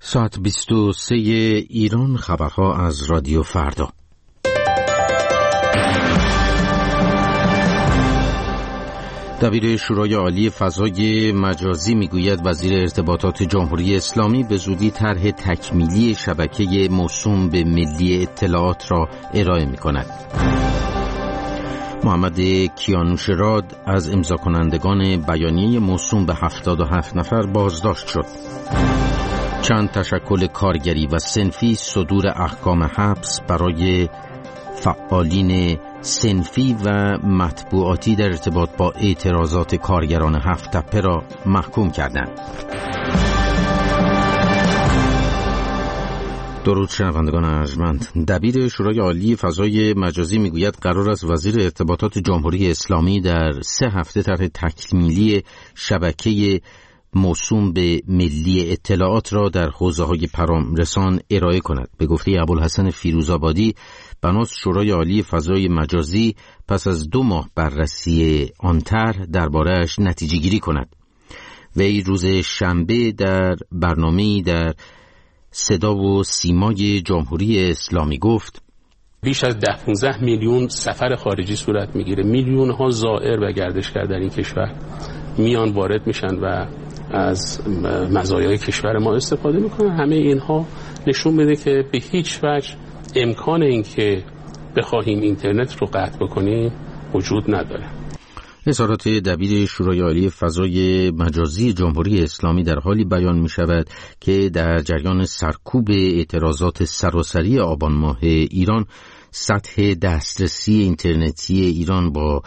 ساعت 23 ایران، خبرها از رادیو فردا. دبیر شورای عالی فضای مجازی میگوید وزیر ارتباطات جمهوری اسلامی به زودی طرح تکمیلی شبکه موسوم به ملی اطلاعات را ارائه می‌کند. محمد کیانوشراد از امضا کنندگان بیانیه موسوم به 77 نفر بازداشت شد. چند تشکل کارگری و صنفی صدور احکام حبس برای فعالین صنفی و مطبوعاتی در ارتباط با اعتراضات کارگران هفت تپه را محکوم کردند. درود شنوندگان ارجمند. دبیر شورای عالی فضای مجازی میگوید قرار است وزیر ارتباطات جمهوری اسلامی در 3 هفته طرح تکمیلی شبکه موسوم به ملی اطلاعات را در حوزه‌های پیام‌رسان ارائه کند. به گفته ابوالحسن فیروزآبادی، بناست شورای عالی فضای مجازی پس از 2 ماه بررسی آن طرح درباره‌اش نتیجه گیری کند. وی روز شنبه در برنامه‌ای در صدا و سیمای جمهوری اسلامی گفت بیش از 10-15 میلیون سفر خارجی صورت میگیره، میلیون ها زائر و گردشگر در این کشور میان وارد میشن و از مزایای کشور ما استفاده میکنن. همه اینها نشون میده که به هیچ وجه امکان این که بخواهیم اینترنت رو قطع بکنیم وجود نداره. اظهارات دبیر شورای عالی فضای مجازی جمهوری اسلامی در حالی بیان می شود که در جریان سرکوب اعتراضات سراسری آبان ماه ایران، سطح دسترسی اینترنتی ایران با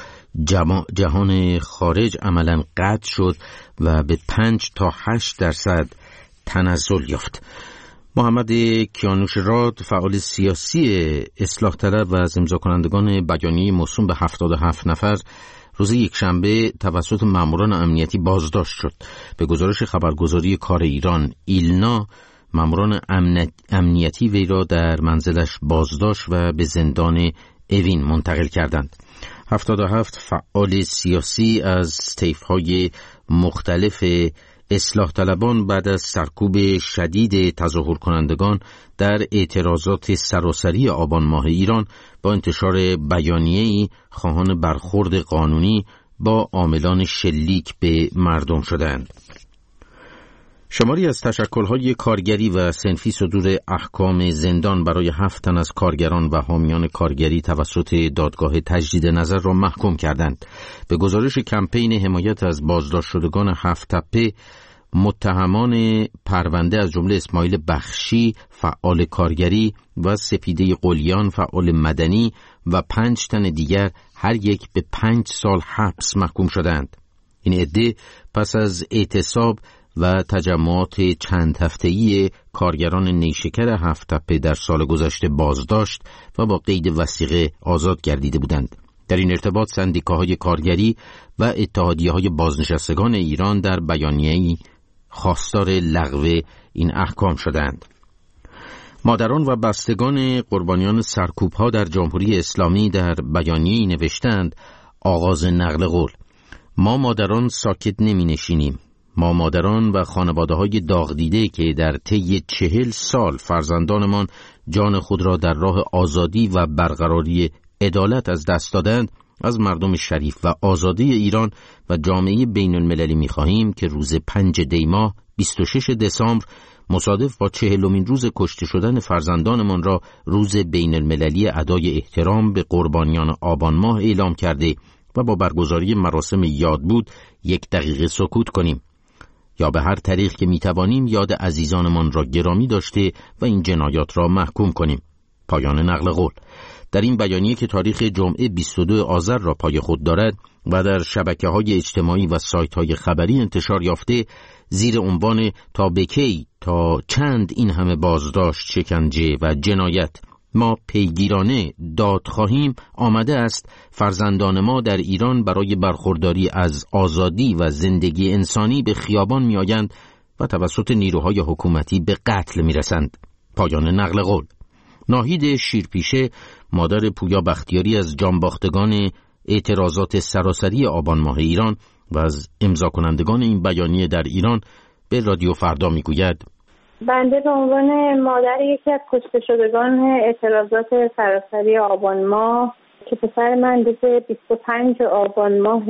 جهان خارج عملاً قطع شد و به 5 تا 8% تنزل یافت. محمد کیانوشراد، فعال سیاسی اصلاح طلب و از امضا کنندگان بیانیه موسوم به 77 نفر، روز یکشنبه توسط ماموران امنیتی بازداشت شد. به گزارش خبرگزاری کار ایران ایلنا، ماموران امنیتی وی را در منزلش بازداشت و به زندان اوین منتقل کردند. 77 فعال سیاسی از طیف‌های مختلف اصلاح طلبان بعد از سرکوب شدید تظاهر کنندگان در اعتراضات سراسری آبان ماه ایران با انتشار بیانیه‌ای خواهان برخورد قانونی با عاملان شلیک به مردم شدند. شماری از تشکل‌های کارگری و صنفی صدور احکام زندان برای 7 تن از کارگران و حامیان کارگری توسط دادگاه تجدید نظر را محکوم کردند. به گزارش کمپین حمایت از بازداشت شدگان هفت تپه، متهمان پرونده از جمله اسماعیل بخشی فعال کارگری و سپیده قلیان فعال مدنی و 5 تن دیگر هر یک به 5 سال حبس محکوم شدند. این عده پس از اعتصاب و تجمعات چند هفته‌ای کارگران نیشکر هفت تپه در سال گذشته بازداشت و با قید وثیقه آزاد گردیده بودند. در این ارتباط سندیکاهای کارگری و اتحادیه‌های بازنشستگان ایران در بیانیه‌ای خواستار لغو این احکام شدند. مادران و بستگان قربانیان سرکوب‌ها در جمهوری اسلامی در بیانیه‌ای نوشتند: آغاز نقل قول. ما مادران ساکت نمی‌نشینیم. ما مادران و خانواده‌های داغ دیده که در طی 40 سال فرزندانمان جان خود را در راه آزادی و برقراری عدالت از دست دادند، از مردم شریف و آزادی ایران و جامعه بین المللی می‌خواهیم که روز 5 دی ماه 26 دسامبر مصادف با 40مین روز کشته شدن فرزندانمان را روز بین المللی ادای احترام به قربانیان آبان ماه اعلام کرده و با برگزاری مراسم یادبود 1 دقیقه سکوت کنیم، یا به هر طریق که میتوانیم یاد عزیزانمان را گرامی داشته و این جنایات را محکوم کنیم. پایان نقل قول. در این بیانیه که تاریخ جمعه 22 آذر را پای خود دارد و در شبکه‌های اجتماعی و سایت‌های خبری انتشار یافته، زیر عنوان تا به کی، تا چند این همه بازداشت، شکنجه و جنایت ما پیگیرانه داد خواهیم، آمده است فرزندان ما در ایران برای برخورداری از آزادی و زندگی انسانی به خیابان میآیند و توسط نیروهای حکومتی به قتل میرسند. پایان نقل قول. ناهید شیرپیشه، مادر پویا بختیاری از جانباختگان اعتراضات سراسری آبان ماه ایران و از امضا کنندگان این بیانیه در ایران، به رادیو فردا میگوید: بنده به عنوان مادر یکی از کشته شدگان اعتراضات سراسری آبان ماه که پسر من روز 25 آبان ماه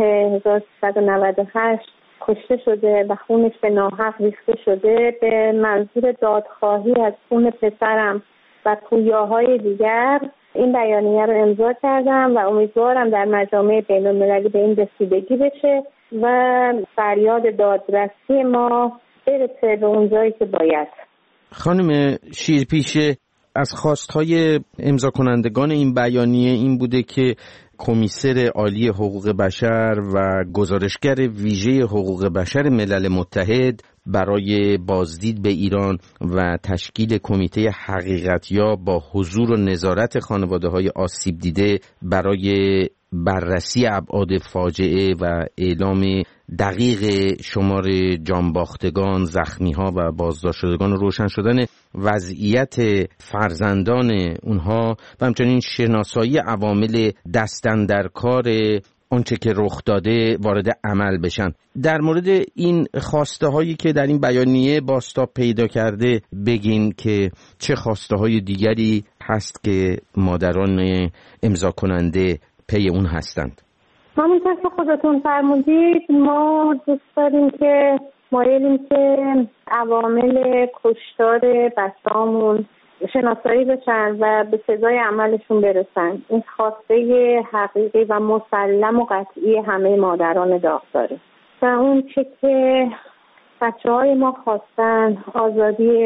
1398 کشته شده و خونش به ناحق ریخته شده، به منظور دادخواهی از خون پسرم و پویاهای دیگر این بیانیه رو امضا کردم و امیدوارم در مجامع بین‌المللی به این رسیدگی بشه و فریاد دادرسی ما برسه به اون جایی که باید. خانم شیرپیشه، از خواستهای امضا کنندگان این بیانیه این بوده که کمیسر عالی حقوق بشر و گزارشگر ویژه حقوق بشر ملل متحد برای بازدید به ایران و تشکیل کمیته حقیقتیاب با حضور و نظارت خانواده‌های آسیب دیده برای بررسی ابعاد فاجعه و اعلام دقیق شمار جانباختگان، زخمی‌ها و بازداشت شدگان، روشن شدن وضعیت فرزندان اونها و همچنین شناسایی عوامل دست‌اندرکار آنچه که رخ داده وارد عمل بشن. در مورد این خواسته هایی که در این بیانیه بازتاب پیدا کرده بگین که چه خواسته های دیگری هست که مادران امضا کننده پی اون هستند؟ همونطور که خودتون فرمودید ما دوست داریم که مایلیم که عوامل کشتار بچه‌هامون شناسایی بشن و به سزای عملشون برسن. این خواسته حقیقی و مسلم و قطعی همه مادران داغداره و اون چه که بچه‌های ما خواستن، آزادی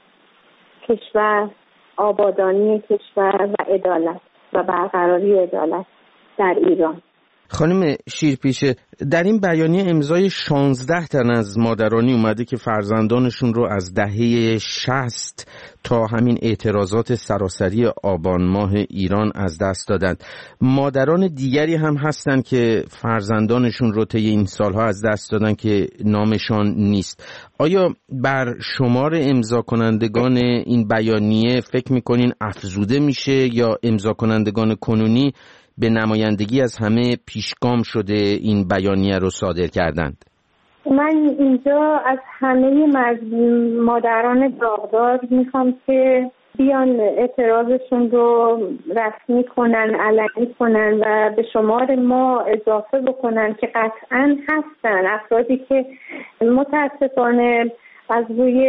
کشور، آبادانی کشور و عدالت و برقراری عدالت در ایران. خانم شیرپیشه، در این بیانیه امضای 16 تن از مادرانی اومده که فرزندانشون رو از دهه 60 تا همین اعتراضات سراسری آبان ماه ایران از دست دادند. مادران دیگری هم هستن که فرزندانشون رو طی این سالها از دست دادن که نامشان نیست. آیا بر شمار امضا کنندگان این بیانیه فکر میکنین افزوده میشه یا امضا کنندگان کنونی به نمایندگی از همه پیشگام شده این بیانیه رو صادر کردند؟ من اینجا از همه مادران داغدار میخوام که بیان اعتراضشون رو رسمی کنن، علنی کنن و به شمار ما اضافه بکنن که قطعاً هستن افرادی که متاسفانه از روی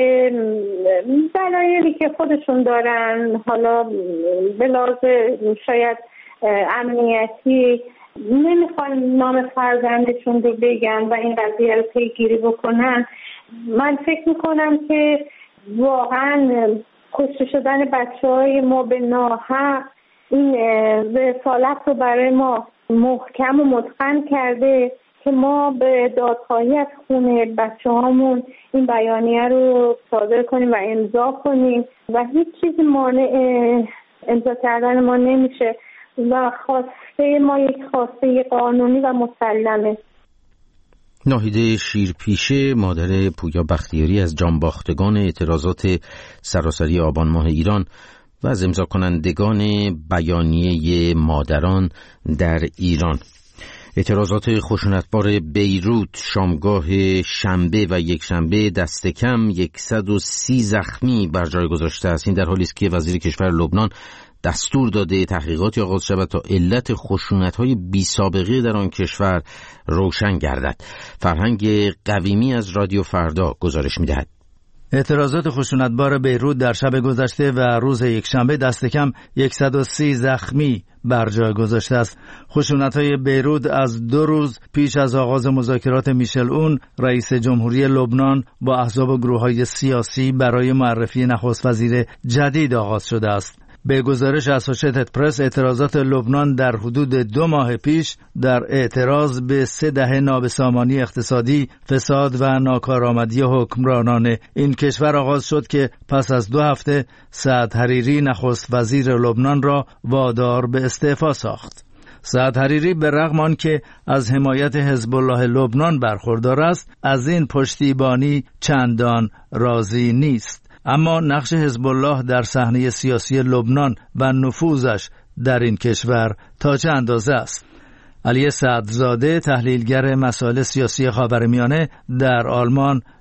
دلایلی که خودشون دارن، حالا به لحاظ شاید امنیتی، نمیخوان نام فرزندشون رو بگن و این قضیه رو پیگیری بکنن. من فکر میکنم که واقعا کشته شدن بچه‌های ما به ناحق این رسالت رو برای ما محکم و متقن کرده که ما به دادخواهی از خون بچه‌هامون این بیانیه رو صادر کنیم و امضا کنیم و هیچ چیزی مانع امضا کردن ما نمیشه و خواسته ما یک خواسته قانونی و مسلمه. ناهیده شیرپیشه، مادر پویا بختیاری از جانباختگان اعتراضات سراسری آبان ماه ایران و از امضا کنندگان بیانیه مادران در ایران. اعتراضات خشونتبار بیروت شامگاه شنبه و یک شنبه دست کم 130 زخمی بر جای گذاشته است. این در حالی است که وزیر کشور لبنان دستور داده تحقیقاتی آغاز شود تا علت خشونت‌های بی‌سابقه در آن کشور روشن گردد. فرهنگ قویمی از رادیو فردا گزارش می‌دهد. اعتراضات خشونتبار بیروت در شب گذشته و روز یکشنبه دست کم 130 زخمی بر جای گذاشته است. خشونت‌های بیروت از 2 روز پیش از آغاز مذاکرات میشل اون رئیس جمهوری لبنان با احزاب و گروه‌های سیاسی برای معرفی نخست وزیر جدید آغاز شده است. به گزارش اسوشیتد پرس، اعتراضات لبنان در حدود 2 ماه پیش در اعتراض به 3 دهه نابسامانی اقتصادی، فساد و ناکارآمدی حکمرانان این کشور آغاز شد که پس از 2 هفته سعد حریری نخست وزیر لبنان را وادار به استعفا ساخت. سعد حریری به رغم آنکه از حمایت حزب الله لبنان برخوردار است، از این پشتیبانی چندان راضی نیست. اما نقش حزب الله در صحنه سیاسی لبنان و نفوذش در این کشور تا چه اندازه است؟ علی سعدزاده، تحلیلگر مسائل سیاسی خاورمیانه در آلمان،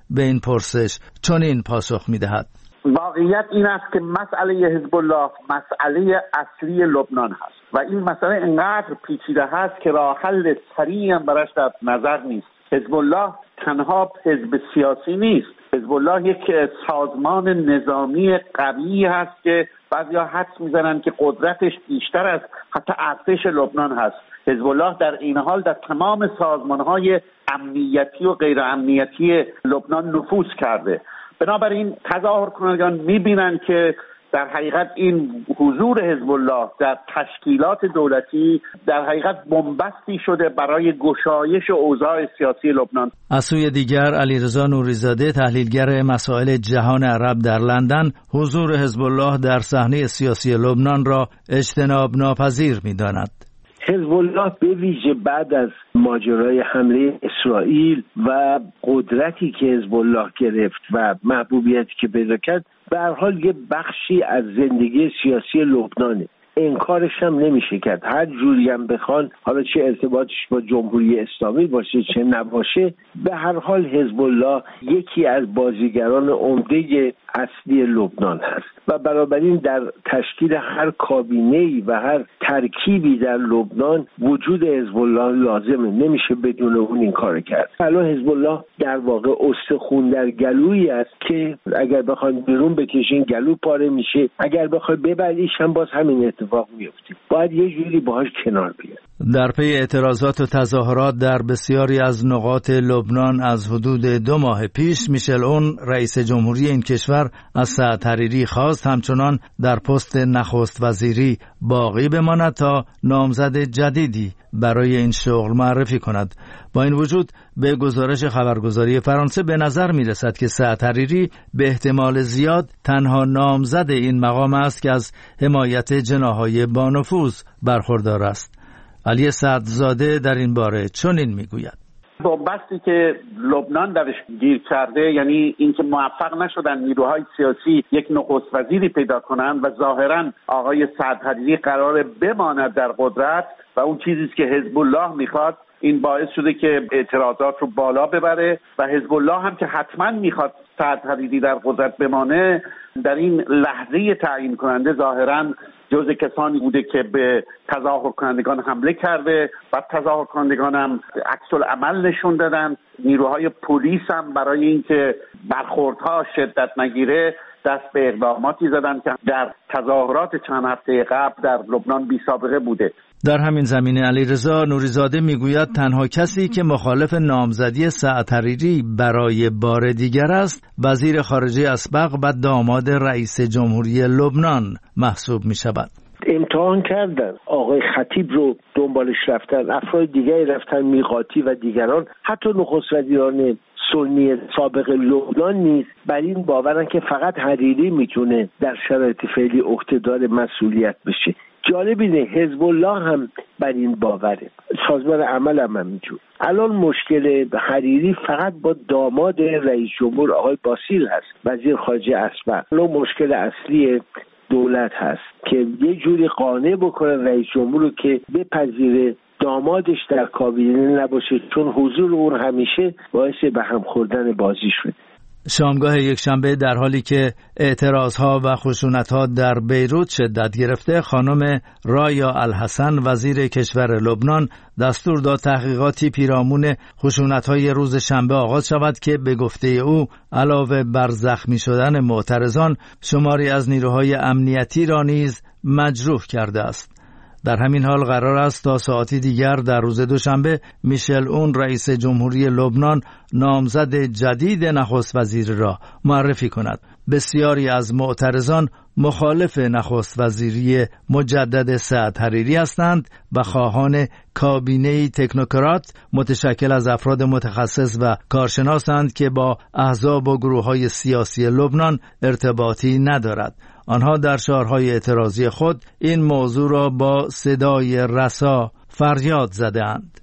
به این پرسش چنین پاسخ می‌دهد: واقعیت این است که مسئله حزب الله مسئله اصلی لبنان هست و این مسئله انقدر پیچیده هست که راه حل سریعی هم براش در نظر نیست. حزب الله تنها حزب سیاسی نیست. حزب الله یک سازمان نظامی قوی هست که بعضیا حدس میزنن که قدرتش بیشتر از حتی ارتش لبنان هست. حزب الله در این حال در تمام سازمان‌های امنیتی و غیر امنیتی لبنان نفوذ کرده. بنابراین تظاهر کنندگان می‌بینن که در حقیقت این حضور حزب الله در تشکیلات دولتی در حقیقت بنبستی شده برای گشایش اوضاع سیاسی لبنان. از سوی دیگر علیرضا نوری‌زاده تحلیلگر مسائل جهان عرب در لندن حضور حزب الله در صحنه سیاسی لبنان را اجتناب ناپذیر می‌داند. حزب الله به ویژه بعد از ماجرای حمله اسرائیل و قدرتی که حزب الله گرفت و محبوبیتی که پیدا کرد به هر حال یه بخشی از زندگی سیاسی لبنانه. انکارش هم نمیشه کرد. هر جوری هم بخوان، حالا چه ارتباطش با جمهوری اسلامی باشه چه نباشه، به هر حال حزب الله یکی از بازیگران عمده اصلی لبنان هست و بنابراین در تشکیل هر کابینه‌ای و هر ترکیبی در لبنان وجود حزب الله لازمه. نمیشه بدون اون این کار کرد. الان حزب الله در واقع استخوان در گلویی است که اگر بخوان بیرون بکشین گلو پاره میشه، اگر بخوای ببریش هم باز همین اتفاق میفته. باید یه جوری باهاش کنار بیاد. در پی اعتراضات و تظاهرات در بسیاری از نقاط لبنان از حدود 2 ماه پیش، میشل اون رئیس جمهوری این کشور از سعد حریری خواست همچنان در پست نخست وزیری باقی بماند تا نامزد جدیدی برای این شغل معرفی کند. با این وجود به گزارش خبرگزاری فرانسه به نظر می رسد که سعد حریری به احتمال زیاد تنها نامزد این مقام است که از حمایت جناح‌های بانفوذ برخوردار است. علی سعدزاده در این باره چنین میگوید: بنبستی که لبنان درش گیر کرده، یعنی اینکه موفق نشدن نیروهای سیاسی یک نخست وزیری پیدا کنند و ظاهرا آقای سعد حریری قراره بماند در قدرت و اون چیزی که حزب الله میخواد، این باعث شده که اعتراضات رو بالا ببره و حزب الله هم که حتما میخواد سعد حریری در قدرت بمانه، در این لحظه تعیین کننده ظاهرا جزء کسانی بوده که به تظاهر کنندگان حمله کرده و تظاهر کنندگان هم عکس العمل نشون دادن. نیروهای پلیس هم برای اینکه برخوردها شدت نگیره دست به اقداماتی زدن که در تظاهرات چند هفته قبل در لبنان بی سابقه بوده. در همین زمینه علیرضا نوری‌زاده میگوید تنها کسی که مخالف نامزدی سعد حریری برای بار دیگر است وزیر خارجه اسبق و داماد رئیس جمهوری لبنان محسوب می شود. امتحان کردن، آقای خطیب رو دنبالش رفتن، افراد دیگری رفتن، میقاتی و دیگران، حتی نخست وزیران سنی سابق لبنان نیز بر این باورن که فقط حریری میتونه در شرایط فعلی عهدهدار مسئولیت بشه. جالب اینه حزب الله هم بر این باوره، سازمان عمل هم همینجور. الان مشکل حریری فقط با داماد رئیس جمهور آقای باسیل هست، وزیر خارجه اسبق. الان مشکل اصلی دولت هست که یه جوری قانع بکنه رئیس جمهور رو که بپذیره دامادش در کابینه نباشه، چون حضور اون همیشه باعث به هم خوردن بازی شده. شامگاه یکشنبه در حالی که اعتراضها و خشونتها در بیروت شدت گرفته، خانم رایا الحسن وزیر کشور لبنان دستور داد تحقیقاتی پیرامون خشونتهای روز شنبه آغاز شود که به گفته او علاوه بر زخمی شدن معترضان شماری از نیروهای امنیتی را نیز مجروح کرده است. در همین حال قرار است تا ساعتی دیگر در روز دوشنبه میشل اون رئیس جمهوری لبنان نامزد جدید نخست وزیر را معرفی کند. بسیاری از معترضان مخالف نخست وزیری مجدد سعد حریری هستند و خواهان کابینه‌ای تکنوکرات متشکل از افراد متخصص و کارشناسند که با احزاب و گروه‌های سیاسی لبنان ارتباطی ندارد. آنها در شعارهای اعتراضی خود این موضوع را با صدای رسا فریاد زدند.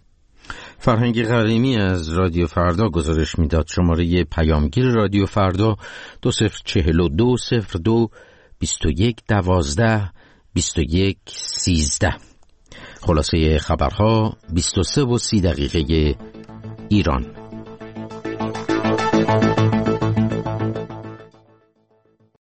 فرهنگ غریمی از رادیو فردا گزارش میداد. شماره پیامگیر رادیو فردا 204202 2112 2113. خلاصه خبرها 23:30 ایران.